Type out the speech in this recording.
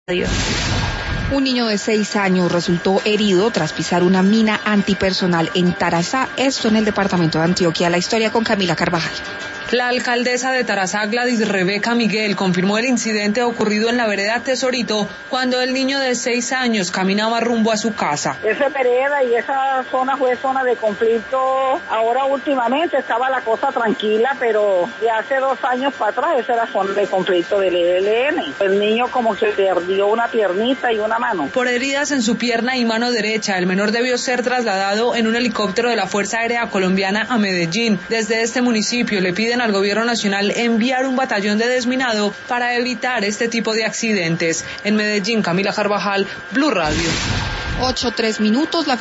Un niño de 6 años resultó herido tras pisar una mina antipersonal en Tarazá, esto en el departamento de Antioquia. La historia con Camila Carvajal. La alcaldesa de Tarazá, Gladys Rebeca Miguel, confirmó el incidente ocurrido en la vereda Tesorito cuando el niño de 6 años caminaba rumbo a su casa. Esa vereda y esa zona fue zona de conflicto. Ahora últimamente estaba la cosa tranquila, pero de hace 2 años para atrás esa era zona de conflicto del ELN. El niño como que perdió una piernita y una mano. Por heridas en su pierna y mano derecha, el menor debió ser trasladado en un helicóptero de la Fuerza Aérea Colombiana a Medellín. Desde este municipio le piden al gobierno nacional enviar un batallón de desminado para evitar este tipo de accidentes. En Medellín, Camila Carvajal, Blue Radio. 8:03.